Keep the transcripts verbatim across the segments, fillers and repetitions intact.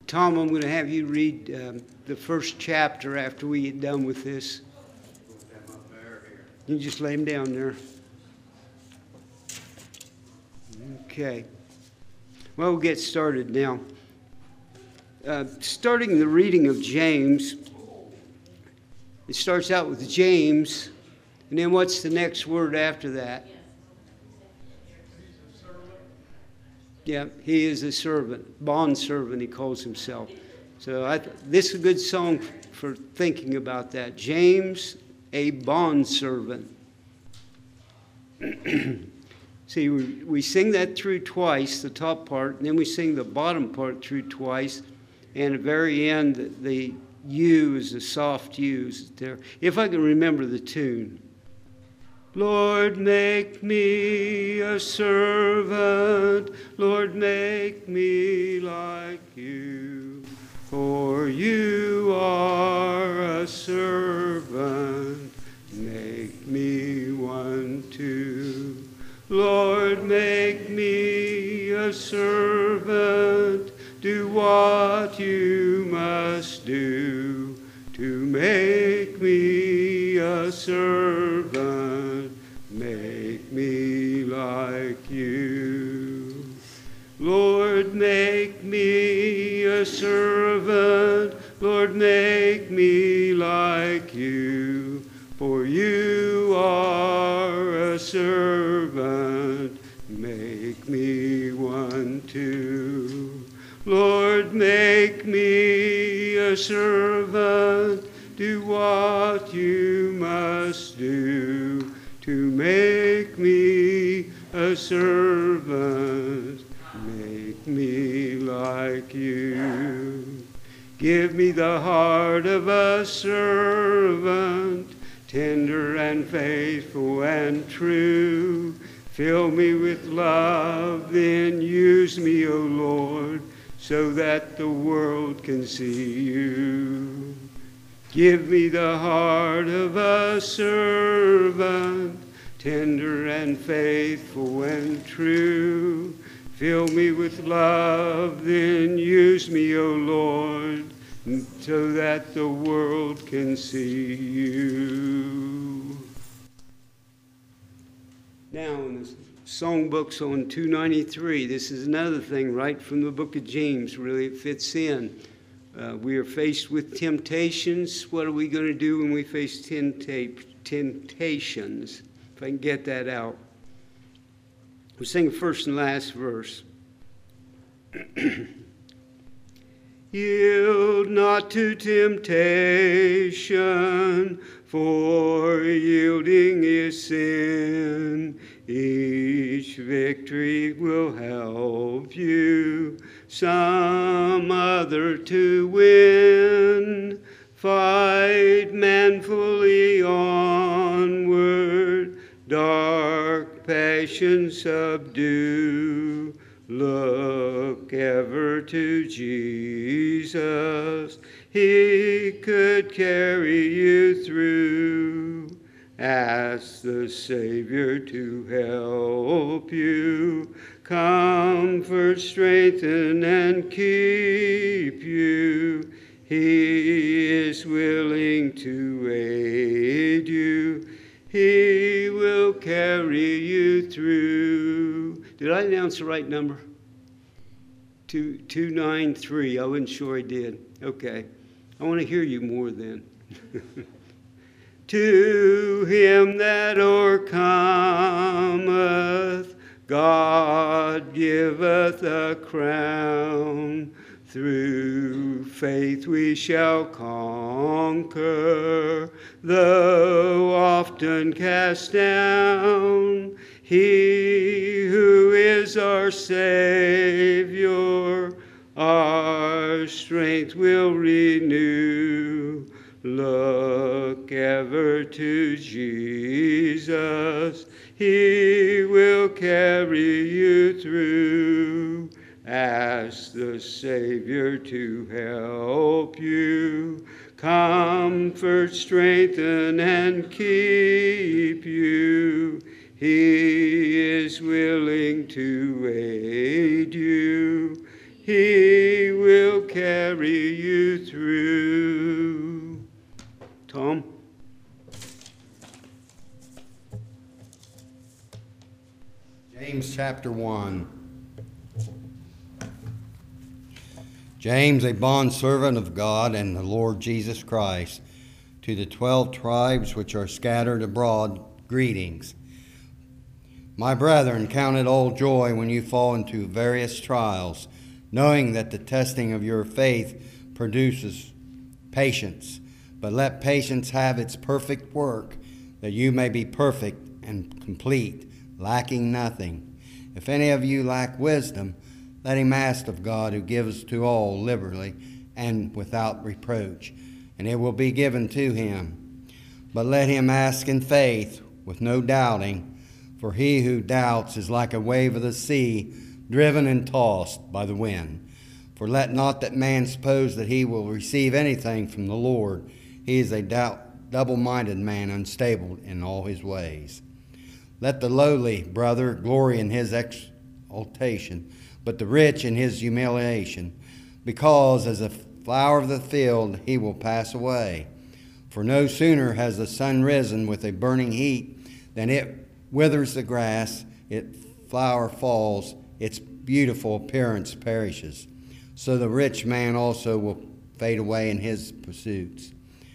Tom, I'm going to have you read um, the first chapter after we get done with this. You just lay him down there. Okay. Well, we'll get started now. Uh, starting the reading of James, it starts out with James, and then what's the next word after that? Yeah, he is a servant, bond servant, he calls himself. So I th- this is a good song for thinking about that. James, a bond servant. See, we, we sing that through twice, the top part, and then we sing the bottom part through twice, and at the very end, the, the U is a soft U is there. If I can remember the tune. Lord, make me a servant, Lord, make me like you, for you are a servant, make me one too. Lord, make me a servant, do what you must do to make me a servant, make me like you. Lord, make me a servant, Lord, make me like you, for you are a servant, make me one too. Lord, make me a servant, do what you must do to make me a servant, make me like you. Give me the heart of a servant, tender and faithful and true. Fill me with love, then use me, O Lord, so that the world can see you. Give me the heart of a servant, tender and faithful and true. Fill me with love, then use me, O Lord, so that the world can see you. Now, in the songbooks on two ninety-three, this is another thing right from the book of James, really, it fits in. Uh, we are faced with temptations. What are we going to do when we face tempta- temptations? If I can get that out. We'll sing the first and last verse. Yield not to temptation, for yielding is sin. Each victory will help you some other to win. Fight manfully onward, dark passions subdue. Look ever to Jesus, he could carry you through. Ask the Savior to help you, comfort, strengthen, and keep you. He is willing to aid you. He will carry you through. Did I announce the right number? Two, two nine three. I wasn't sure I did. Okay. I want to hear you more then. To him that o'ercometh, God giveth a crown. Through faith we shall conquer, though often cast down. He who is our Savior, our strength will renew. Look ever to Jesus, he will carry you through. Ask the Savior to help you, comfort, strengthen, and keep you. He is willing to aid you. He will carry you through. Tom? James chapter one. James, a bondservant of God and the Lord Jesus Christ, to the twelve tribes which are scattered abroad, greetings. My brethren, count it all joy when you fall into various trials, knowing that the testing of your faith produces patience. But let patience have its perfect work, that you may be perfect and complete, lacking nothing. If any of you lack wisdom, let him ask of God, who gives to all liberally and without reproach, and it will be given to him. But let him ask in faith, with no doubting, for he who doubts is like a wave of the sea, driven and tossed by the wind. For let not that man suppose that he will receive anything from the Lord. He is a doubt, double-minded man, unstable in all his ways. Let the lowly brother glory in his exaltation, but the rich in his humiliation, because as a flower of the field he will pass away. For no sooner has the sun risen with a burning heat than it withers the grass, its flower falls, its beautiful appearance perishes. So the rich man also will fade away in his pursuits.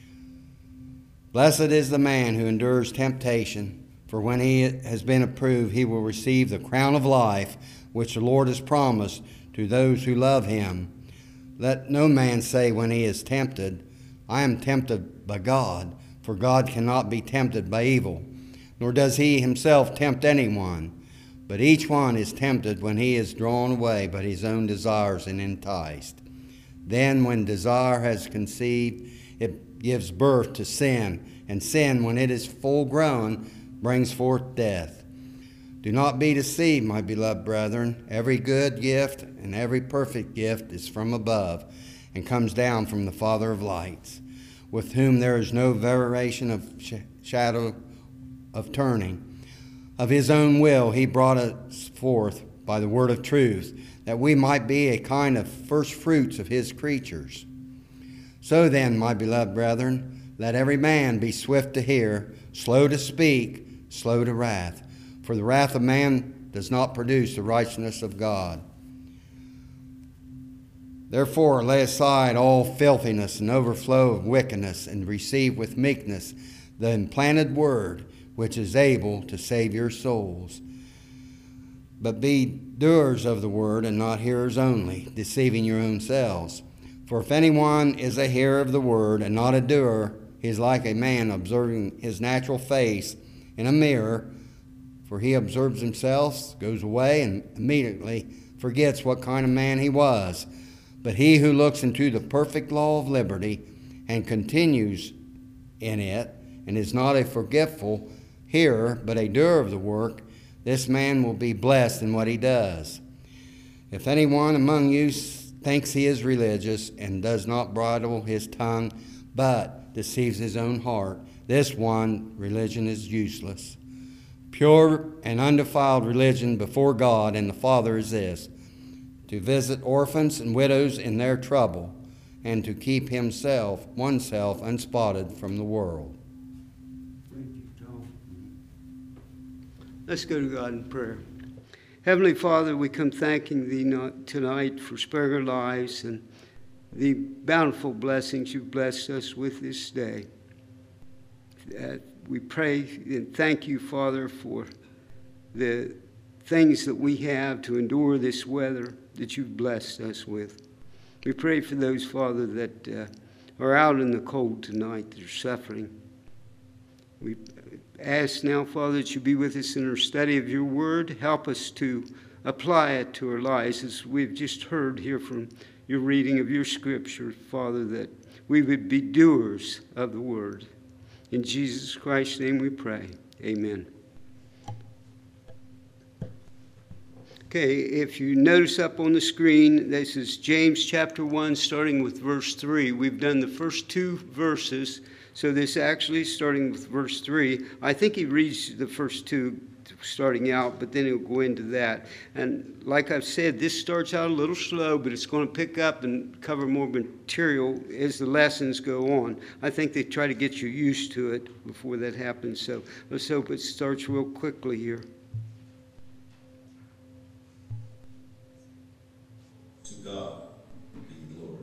Blessed is the man who endures temptation, for when he has been approved, he will receive the crown of life, which the Lord has promised to those who love him. Let no man say when he is tempted, I am tempted by God, for God cannot be tempted by evil, nor does he himself tempt anyone. But each one is tempted when he is drawn away by his own desires and enticed. Then when desire has conceived, it gives birth to sin, and sin, when it is full grown, brings forth death. Do not be deceived, my beloved brethren. Every good gift and every perfect gift is from above, and comes down from the Father of lights, with whom there is no variation of sh- shadow of turning. Of his own will he brought us forth by the word of truth, that we might be a kind of first fruits of his creatures. So then, my beloved brethren, let every man be swift to hear, slow to speak, slow to wrath. For the wrath of man does not produce the righteousness of God. Therefore lay aside all filthiness and overflow of wickedness, and receive with meekness the implanted word, which is able to save your souls. But be doers of the word, and not hearers only, deceiving your own selves. For if anyone is a hearer of the word, and not a doer, he is like a man observing his natural face in a mirror. For he observes himself, goes away, and immediately forgets what kind of man he was. But he who looks into the perfect law of liberty, and continues in it, and is not a forgetful hearer, but a doer of the work, this man will be blessed in what he does. If anyone among you thinks he is religious, and does not bridle his tongue, but deceives his own heart, this one religion is useless. Pure and undefiled religion before God and the Father is this: to visit orphans and widows in their trouble, and to keep himself, oneself, unspotted from the world. Thank you, Tom. Let's go to God in prayer. Heavenly Father, we come thanking Thee tonight for sparing our lives and the bountiful blessings You've blessed us with this day. Uh, we pray and thank You, Father, for the things that we have to endure this weather that You've blessed us with. We pray for those, Father, that uh, are out in the cold tonight, that are suffering. We ask now, Father, that You be with us in our study of Your word. Help us to apply it to our lives, as we've just heard here from Your reading of Your scripture, Father, that we would be doers of the word. In Jesus Christ's name we pray. Amen. Okay, if you notice up on the screen, this is James chapter one, starting with verse three. We've done the first two verses, so this actually is starting with verse three. I think he reads the first two starting out, but then he'll go into that. And like I've said, this starts out a little slow, but it's going to pick up and cover more material as the lessons go on. I think they try to get you used to it before that happens, so let's hope it starts real quickly here. To God be glory.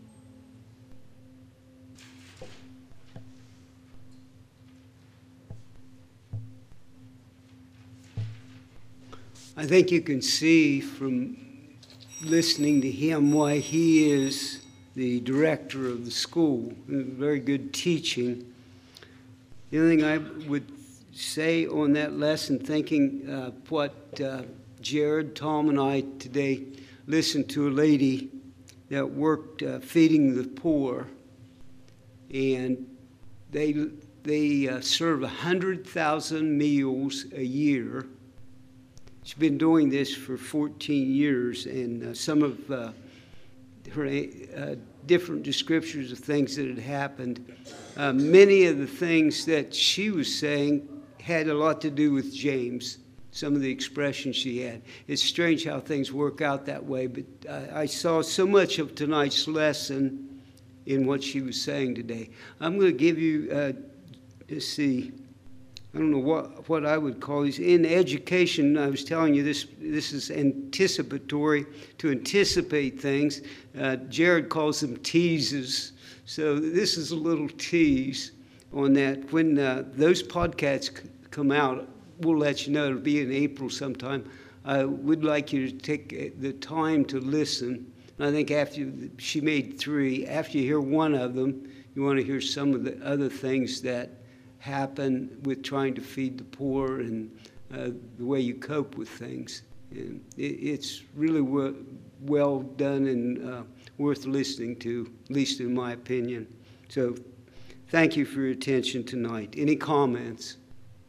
I think you can see from listening to him why he is the director of the school. Very good teaching. The only thing I would say on that lesson, thinking uh, what uh, Jared, Tom, and I today listened to a lady that worked uh, feeding the poor, and they they uh, serve one hundred thousand meals a year. She's been doing this for fourteen years, and uh, some of uh, her uh, different descriptions of things that had happened. Uh, many of the things that she was saying had a lot to do with James, some of the expressions she had. It's strange how things work out that way, but I, I saw so much of tonight's lesson in what she was saying today. I'm going to give you, uh, let's see, I don't know what, what I would call these. In education, I was telling you this, this is anticipatory, to anticipate things. Uh, Jared calls them teases. So this is a little tease on that. When uh, those podcasts c- come out, we'll let you know. It'll be in April sometime. I would like you to take the time to listen. And I think after you, she made three, after you hear one of them, you want to hear some of the other things that happen with trying to feed the poor and uh, the way you cope with things. And it, it's really w- well done and uh, worth listening to, at least in my opinion. So thank you for your attention tonight. Any comments?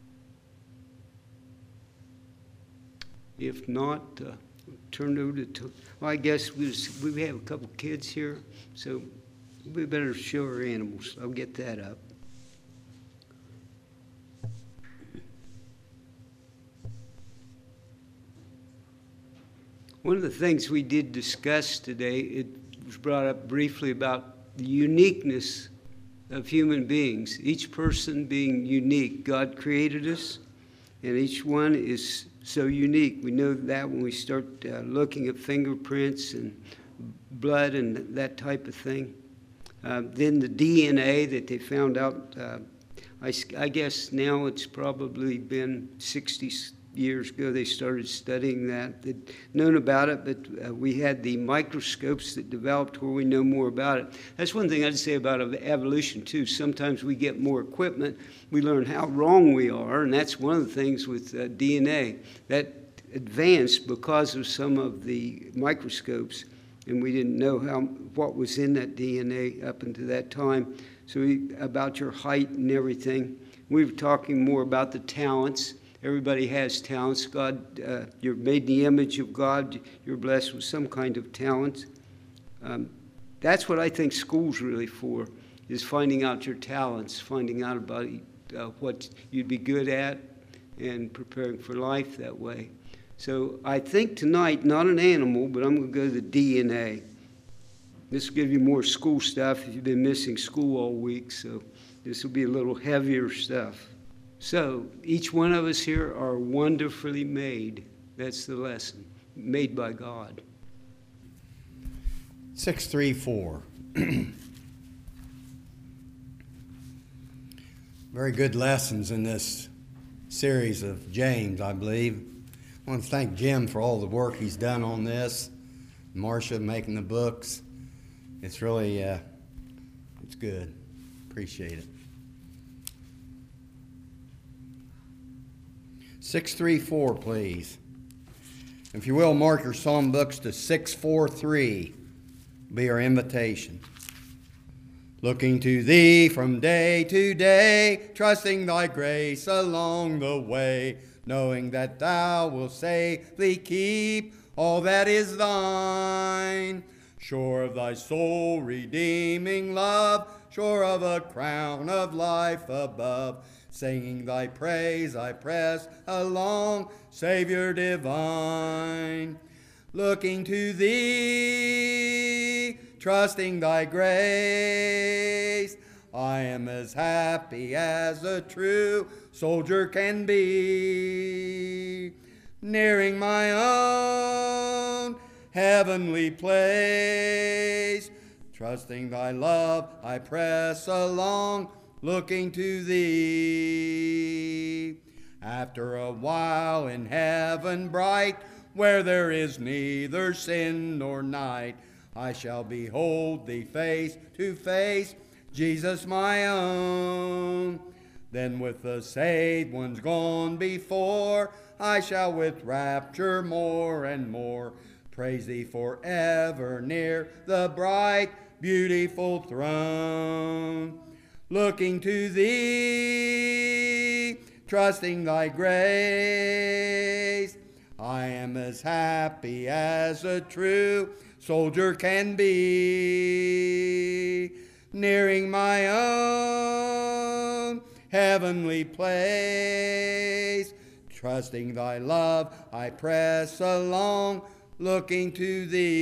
If not, uh, turn it over to, well, I guess we, just, we have a couple kids here, so we better show our animals. I'll get that up. One of the things we did discuss today, it was brought up briefly about the uniqueness of human beings, each person being unique. God created us, and each one is so unique. We know that when we start uh, looking at fingerprints and blood and that type of thing. Uh, then the D N A that they found out, uh, I, I guess now it's probably been sixty years ago they started studying that. They'd known about it, but uh, we had the microscopes that developed where we know more about it. That's one thing I'd say about evolution, too. Sometimes we get more equipment, we learn how wrong we are, and that's one of the things with uh, D N A. That advanced because of some of the microscopes, and we didn't know how what was in that D N A up until that time. So we, about your height and everything. We were talking more about the talents. Everybody has talents. God, uh, you're made in the image of God. You're blessed with some kind of talent. Um, that's what I think school's really for, is finding out your talents, finding out about uh, what you'd be good at, and preparing for life that way. So I think tonight, not an animal, but I'm going to go to the D N A. This will give you more school stuff if you've been missing school all week, so this will be a little heavier stuff. So each one of us here are wonderfully made. That's the lesson. Made by God. six three four. Very good lessons in this series of James, I believe. I want to thank Jim for all the work he's done on this. Marcia making the books. It's really, uh, it's good. Appreciate it. six three four, please. If you will, mark your psalm books to six four three. Be our invitation. Looking to thee from day to day, trusting thy grace along the way, knowing that thou wilt safely keep all that is thine. Sure of thy soul redeeming love, sure of a crown of life above. Singing thy praise I press along, Savior divine. Looking to thee, trusting thy grace, I am as happy as a true soldier can be. Nearing my own heavenly place, trusting thy love I press along, looking to thee. After a while in heaven bright, where there is neither sin nor night, I shall behold thee face to face, Jesus my own. Then with the saved ones gone before, I shall with rapture more and more praise thee forever near the bright, beautiful throne. Looking to thee, trusting thy grace, I am as happy as a true soldier can be. Nearing my own heavenly place, trusting thy love I press along, looking to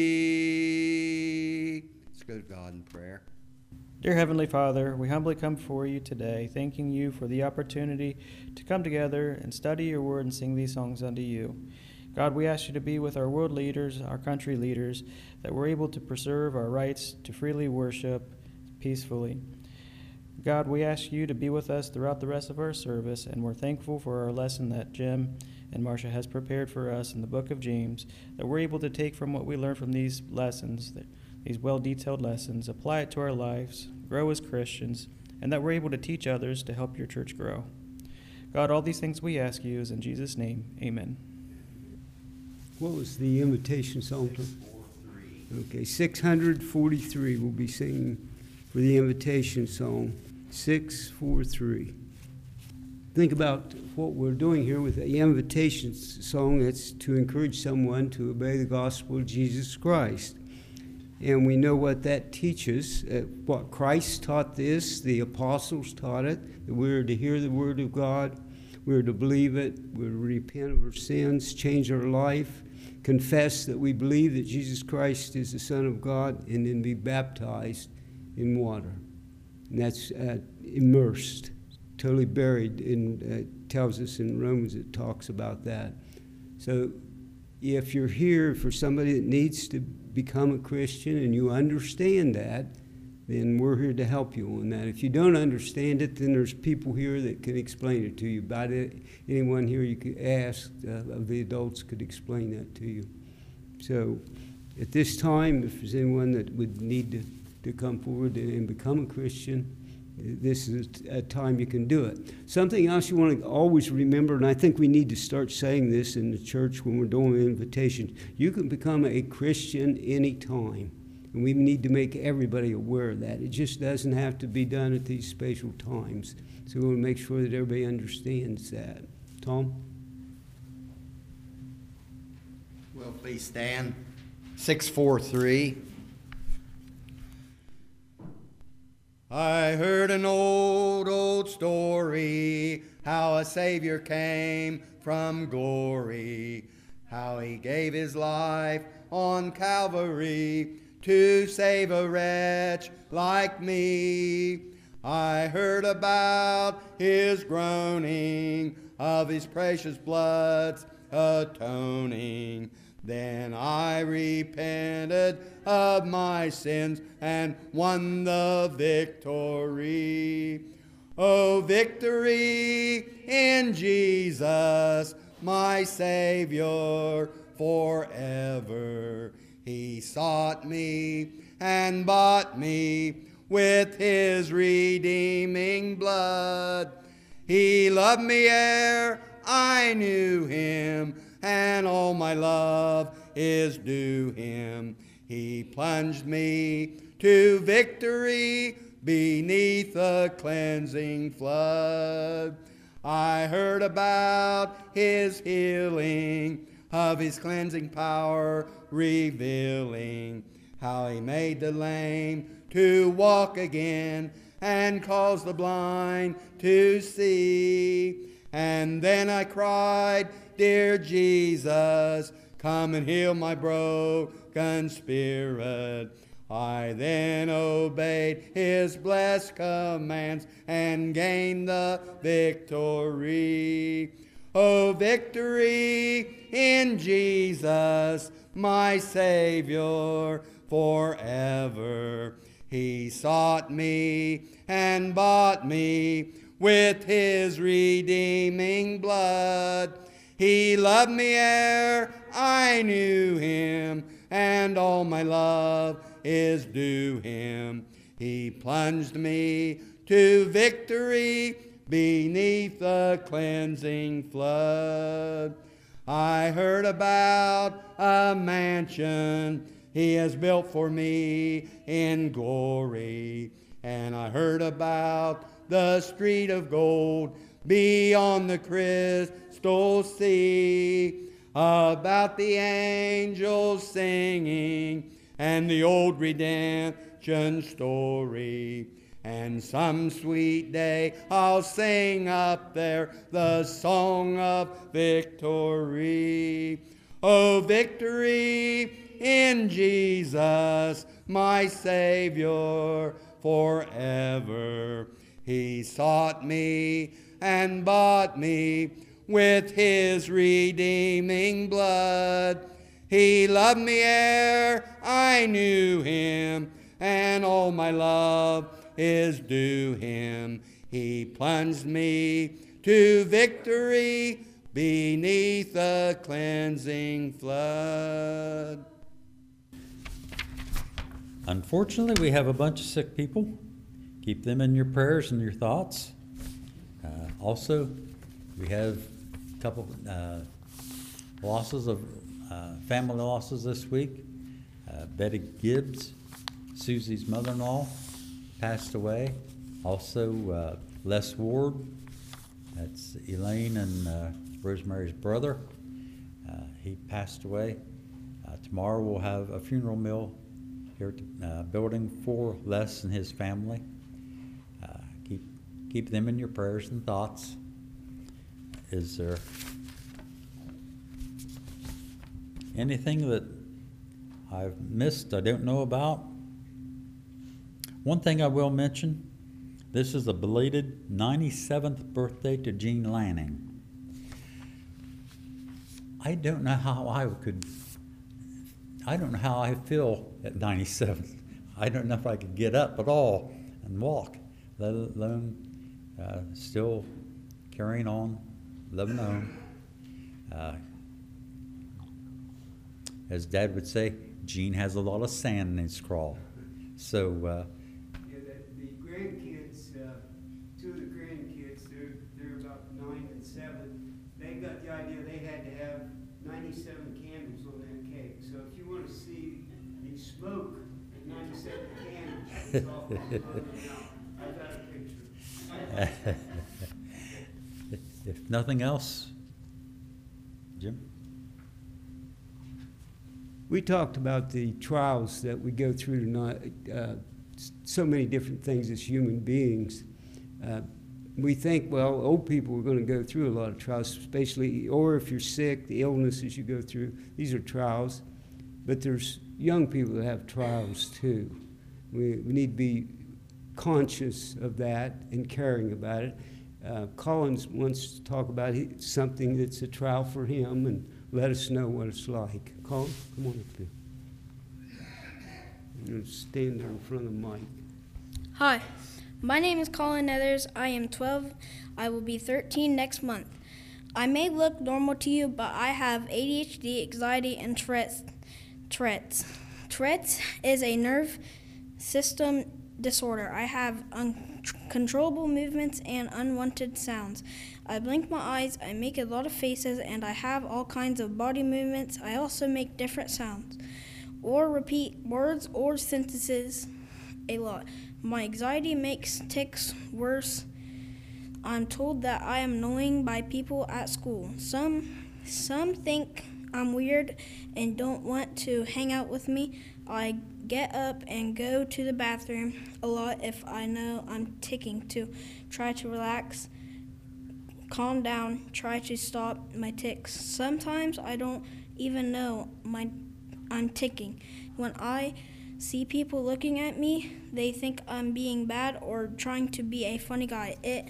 thee. Let's go to God in prayer. Dear Heavenly Father, we humbly come before you today, thanking you for the opportunity to come together and study your word and sing these songs unto you. God, we ask you to be with our world leaders, our country leaders, that we're able to preserve our rights to freely worship peacefully. God, we ask you to be with us throughout the rest of our service, and we're thankful for our lesson that Jim and Marcia has prepared for us in the book of James, that we're able to take from what we learn from these lessons, these well-detailed lessons, apply it to our lives, grow as Christians, and that we're able to teach others to help your church grow. God, all these things we ask you is in Jesus' name, amen. What was the invitation song? Okay, six hundred forty-three we'll be singing for the invitation song, six forty-three. Think about what we're doing here with the invitation song. It's to encourage someone to obey the gospel of Jesus Christ. And we know what that teaches, uh, what Christ taught this, the apostles taught it, that we're to hear the word of God, we're to believe it, we're to repent of our sins, change our life, confess that we believe that Jesus Christ is the Son of God, and then be baptized in water. And that's uh, immersed, totally buried, and uh, tells us in Romans, it talks about that. So if you're here for somebody that needs to become a Christian and you understand that, then we're here to help you on that. If you don't understand it, then there's people here that can explain it to you. About it, anyone here you could ask uh, of the adults could explain that to you. So at this time, if there's anyone that would need to, to come forward and become a Christian, this is a time you can do it. Something else you want to always remember, and I think we need to start saying this in the church when we're doing invitations, you can become a Christian anytime. And we need to make everybody aware of that. It just doesn't have to be done at these special times. So we want to make sure that everybody understands that. Tom? Well, please stand. six four three. I heard an old, old story, how a Savior came from glory, how he gave his life on Calvary to save a wretch like me. I heard about his groaning, of his precious blood's atoning. Then I repented of my sins and won the victory. Oh, victory in Jesus, my Savior forever. He sought me and bought me with his redeeming blood. He loved me ere I knew him, and all my love is due him. He plunged me to victory beneath the cleansing flood. I heard about his healing, of his cleansing power revealing. how he made the lame to walk again and caused the blind to see. And then I cried, dear Jesus, come and heal my broken spirit. I then obeyed his blessed commands and gained the victory. Oh, victory in Jesus, my Savior, forever. He sought me and bought me with his redeeming blood. He loved me ere I knew him, and all my love is due him. He plunged me to victory beneath the cleansing flood. I heard about a mansion he has built for me in glory, and I heard about the street of gold beyond the crystal sea, about the angels singing and the old redemption story. And some sweet day I'll sing up there the song of victory. Oh, victory in Jesus, my Savior, forever. He sought me and bought me with his redeeming blood. He loved me ere I knew him, and all my love is due him. He plunged me to victory beneath the cleansing flood. Unfortunately, we have a bunch of sick people. Keep them in your prayers and your thoughts. Uh, also, we have a couple uh, losses of uh, family losses this week. Uh, Betty Gibbs, Susie's mother-in-law, passed away. Also, uh, Les Ward, that's Elaine and uh, Rosemary's brother. Uh, he passed away. Uh, tomorrow we'll have a funeral meal here at the uh, building for Les and his family. Uh, keep keep them in your prayers and thoughts. Is there anything that I've missed, I don't know about? One thing I will mention, this is a belated ninety-seventh birthday to Jean Lanning. I don't know how I could, I don't know how I feel at ninety-seven. I don't know if I could get up at all and walk, let alone uh, still carrying on, living on. Uh, as Dad would say, Jean has a lot of sand in his craw. So, uh, yeah, the, the grandkids, uh, two of the grandkids, they're, they're about nine and seven. They got the idea they had to have ninety-seven candles on that cake. So if you want to see the smoke at ninety-seven candles, it's all coming out. I've got a picture. if, if nothing else, Jim? We talked about the trials that we go through tonight, uh, so many different things as human beings. Uh, we think, well, old people are going to go through a lot of trials, especially, or if you're sick, the illnesses you go through, these are trials. But there's young people that have trials too. We, we need to be conscious of that and caring about it. Uh, Collins wants to talk about he, something that's a trial for him and let us know what it's like. Colin, come on up here. You're gonna stand there in front of the mic. Hi, my name is Colin Nethers. I am twelve. I will be thirteen next month. I may look normal to you, but I have A D H D, anxiety, and Tourette's. Tourette's. Tourette's is a nerve system disorder. I have uncontrollable movements and unwanted sounds. I blink my eyes, I make a lot of faces, and I have all kinds of body movements. I also make different sounds or repeat words or sentences a lot. My anxiety makes tics worse. I'm told that I am annoying by people at school. Some some think I'm weird and don't want to hang out with me. I get up and go to the bathroom a lot if I know I'm ticking to try to relax, calm down, try to stop my tics. Sometimes I don't even know my I'm ticking. When I see people looking at me, they think I'm being bad or trying to be a funny guy. It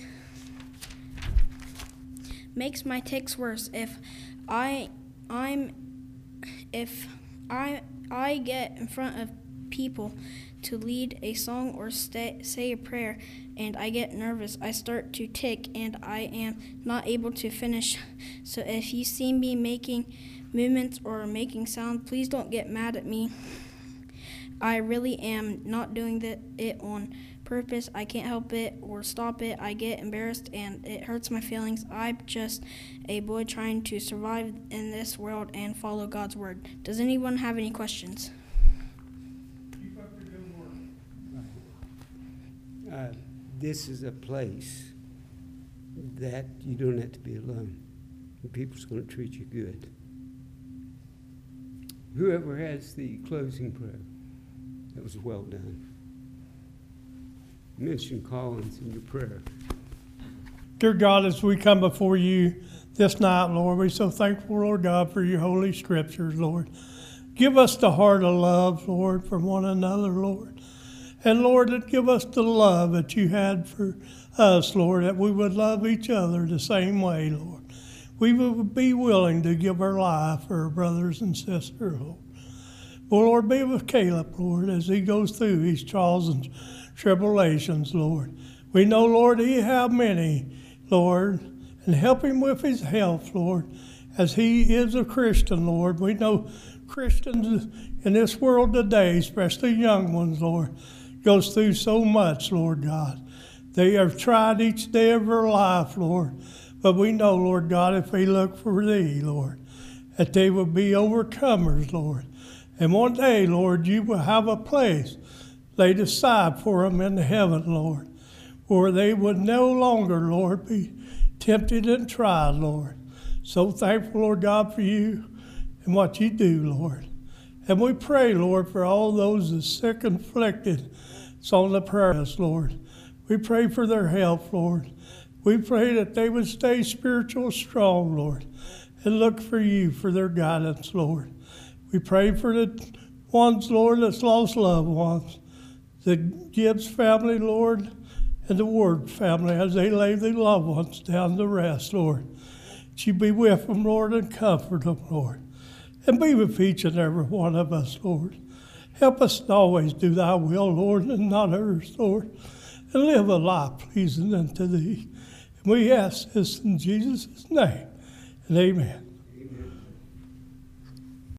makes my tics worse. If I I'm if I I get in front of people to lead a song or stay, say a prayer and I get nervous, I start to tic and I am not able to finish. So if you see me making movements or making sound, please don't get mad at me. I really am not doing the, it on purpose. I can't help it or stop it. I get embarrassed and it hurts my feelings. I'm just a boy trying to survive in this world and follow God's word. Does anyone have any questions? Keep up the good work. Uh, this is a place that you don't have to be alone. And people's going to treat you good. Whoever has the closing prayer, that was well done. Mention Collins in your prayer. Dear God, as we come before you this night, Lord, we're so thankful, Lord God, for your holy scriptures, Lord. Give us the heart of love, Lord, for one another, Lord. And, Lord, that give us the love that you had for us, Lord, that we would love each other the same way, Lord. We would be willing to give our life for our brothers and sisters, Lord. Well, Lord, be with Caleb, Lord, as he goes through his trials and tribulations, Lord. We know, Lord, he have many, Lord, and help him with his health, Lord, as he is a Christian, Lord. We know Christians in this world today, especially young ones, Lord, goes through so much, Lord God. They have tried each day of their life, Lord, but we know, Lord God, if they look for thee, Lord, that they will be overcomers, Lord. And one day, Lord, you will have a place laid aside for them in heaven, Lord, where they would no longer, Lord, be tempted and tried, Lord. So thankful, Lord God, for you and what you do, Lord. And we pray, Lord, for all those that are sick and afflicted on the prayer list, Lord. We pray for their health, Lord. We pray that they would stay spiritual strong, Lord, and look for you for their guidance, Lord. We pray for the ones, Lord, that's lost loved ones, the Gibbs family, Lord, and the Ward family as they lay their loved ones down to rest, Lord. That you be with them, Lord, and comfort them, Lord. And be with each and every one of us, Lord. Help us to always do thy will, Lord, and not ours, Lord. And live a life pleasing unto thee. And we ask this in Jesus' name. And amen.